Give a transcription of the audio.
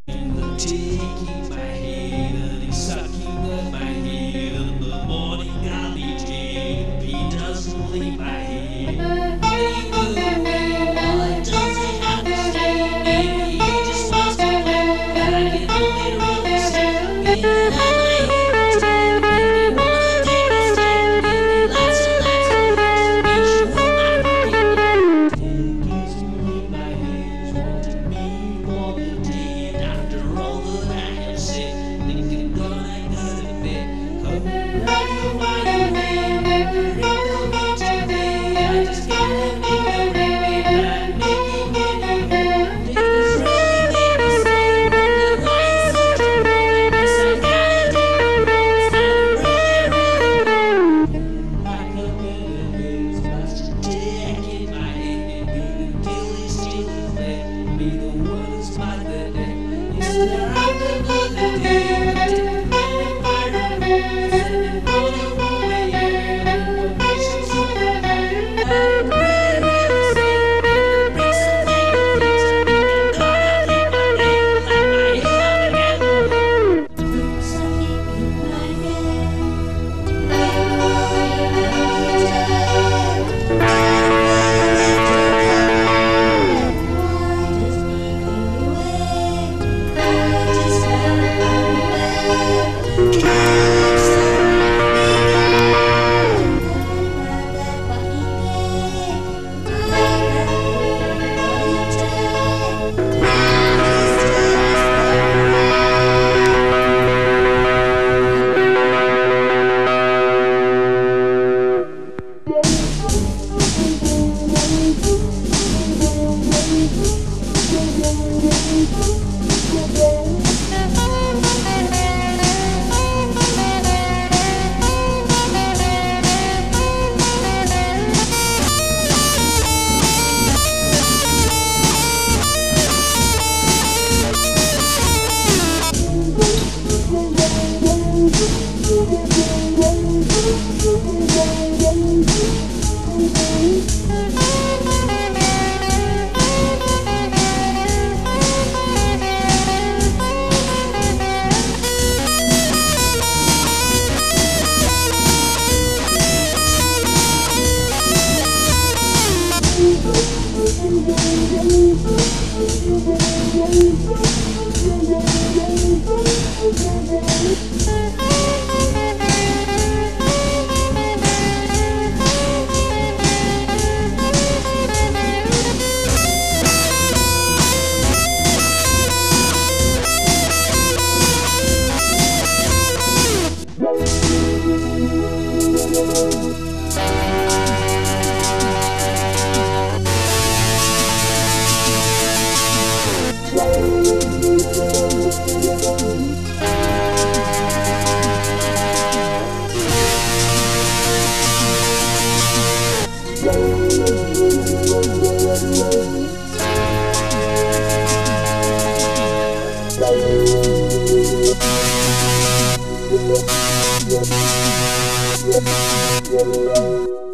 Taking my hand and he's sucking at my head. In the morning I'll be dead if he doesn't leave my head. Fade away while it doesn't have to stay. Maybe he just wants to play, but I can only really say, get out of my head instead. Maybe wanna take a step, give me lots and lots of love, meet you in my pocket. Take easily my hands, wanting me more than dead. After all that I have said, thinking God I got a fit. Come right over your way, never ever meet today. I just gotta make a baby, not making any more. Niggas really make me say, wonder why it's such a bore. I guess I gotta take a risk, and really like a million years, plastic dick in my head, good dilly steely flat. Be the one who's my the day. Is there another day? I didn't really find a way. Said it for the wrong way, yeah. And the patience of the night. I'm really sick, and it breaks some things. I think I'm gonna leave my name, like my head up again. Sucking in my head. Why does he go away? I just can't find a way. Yeah.